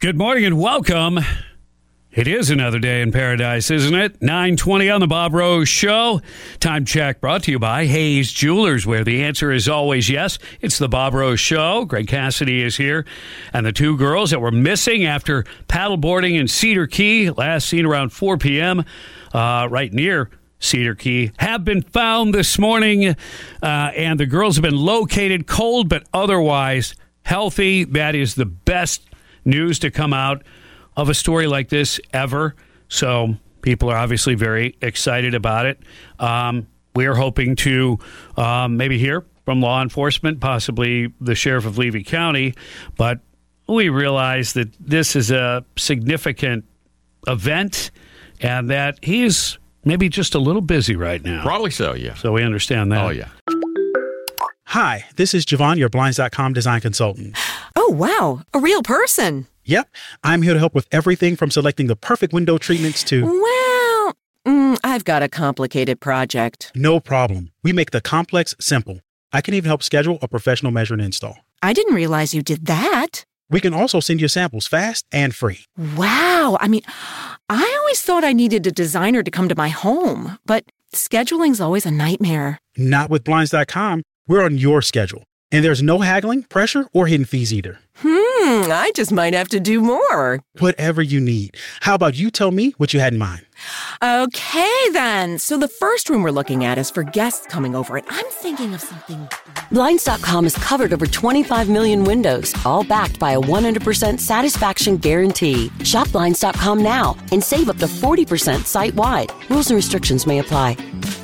Good morning and welcome. It is another day in paradise, isn't it? 9:20 on the Bob Rose Show. Time check brought to you by Hayes Jewelers, where the answer is always yes. It's the Bob Rose Show. Greg Cassidy is here. And the two girls that were missing after paddleboarding in Cedar Key, last seen around 4 p.m., right near Cedar Key, have been found this morning. And the girls have been located cold, but otherwise healthy. That is the best news to come out of a story like this ever. So people are obviously very excited about it. We are hoping to maybe hear from law enforcement, possibly the sheriff of Levy County, but we realize that this is a significant event and that he's maybe just a little busy right now. Probably so, yeah. So we understand that. Oh, yeah. Hi, this is Javon, your Blinds.com design consultant. Oh, wow. A real person. Yep. I'm here to help with everything from selecting the perfect window treatments to... Well, I've got a complicated project. No problem. We make the complex simple. I can even help schedule a professional measure and install. I didn't realize you did that. We can also send you samples fast and free. Wow. I always thought I needed a designer to come to my home, but scheduling's always a nightmare. Not with Blinds.com. We're on your schedule. And there's no haggling, pressure, or hidden fees either. I just might have to do more. Whatever you need. How about you tell me what you had in mind? Okay, then. So the first room we're looking at is for guests coming over, and I'm thinking of something... Blinds.com has covered over 25 million windows, all backed by a 100% satisfaction guarantee. Shop Blinds.com now and save up to 40% site-wide. Rules and restrictions may apply.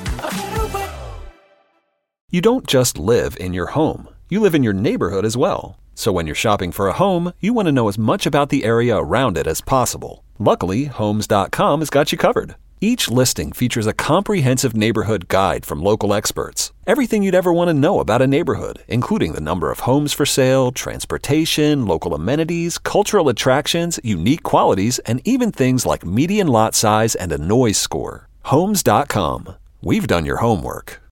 You don't just live in your home. You live in your neighborhood as well. So when you're shopping for a home, you want to know as much about the area around it as possible. Luckily, Homes.com has got you covered. Each listing features a comprehensive neighborhood guide from local experts. Everything you'd ever want to know about a neighborhood, including the number of homes for sale, transportation, local amenities, cultural attractions, unique qualities, and even things like median lot size and a noise score. Homes.com. We've done your homework.